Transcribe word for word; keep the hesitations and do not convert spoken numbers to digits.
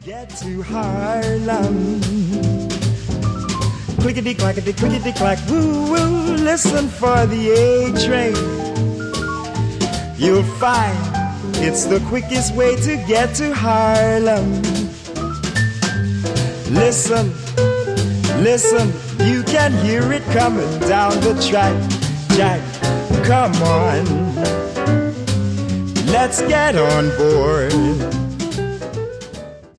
Get to Harlem. Clickety clackety clickety clack woo woo. Listen for the A train. You'll find it's the quickest way to get to Harlem. Listen, listen, you can hear it coming down the track. Jack, come on, let's get on board.